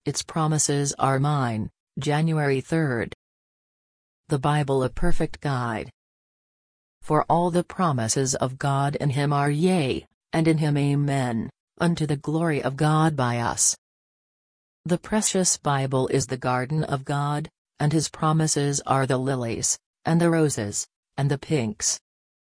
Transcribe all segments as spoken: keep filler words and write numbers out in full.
Its promises are mine. January third. The Bible a perfect guide. For all the promises of God in him are yea, and in him amen, unto the glory of God by us. The precious Bible is the garden of God, and his promises are the lilies, and the roses, and the pinks.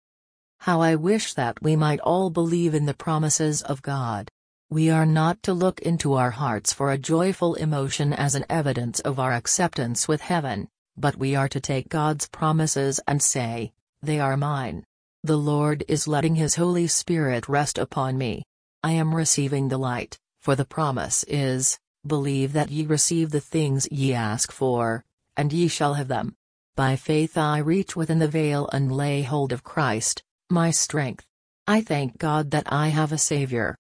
How I wish that we might all believe in the promises of God. We are not to look into our hearts for a joyful emotion as an evidence of our acceptance with heaven, but we are to take God's promises and say, "They are mine. The Lord is letting his Holy Spirit rest upon me. I am receiving the light," for the promise is, "Believe that ye receive the things ye ask for, and ye shall have them." By faith I reach within the veil and lay hold of Christ, my strength. I thank God that I have a Savior.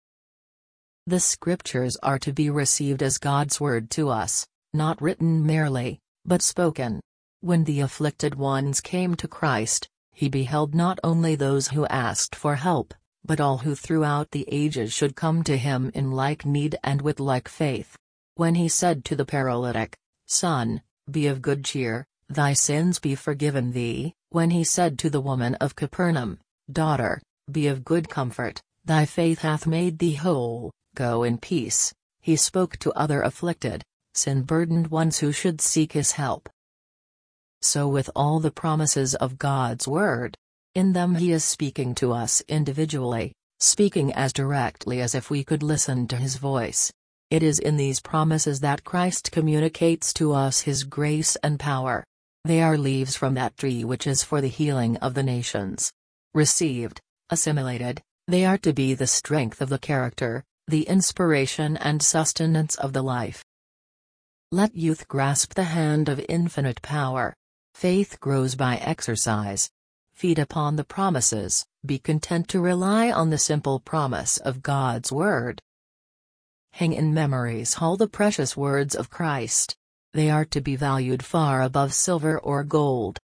The Scriptures are to be received as God's word to us, not written merely, but spoken. When the afflicted ones came to Christ, he beheld not only those who asked for help, but all who throughout the ages should come to him in like need and with like faith. When he said to the paralytic, "Son, be of good cheer, thy sins be forgiven thee," when he said to the woman of Capernaum, "Daughter, be of good comfort, thy faith hath made thee whole, go in peace," he spoke to other afflicted, sin-burdened ones who should seek his help. So with all the promises of God's word. In them he is speaking to us individually, speaking as directly as if we could listen to his voice. It is in these promises that Christ communicates to us his grace and power. They are leaves from that tree which is for the healing of the nations. Received, assimilated, they are to be the strength of the character, the inspiration and sustenance of the life. Let youth grasp the hand of infinite power. Faith grows by exercise. Feed upon the promises, be content to rely on the simple promise of God's word. Hang in memory's hall the precious words of Christ. They are to be valued far above silver or gold.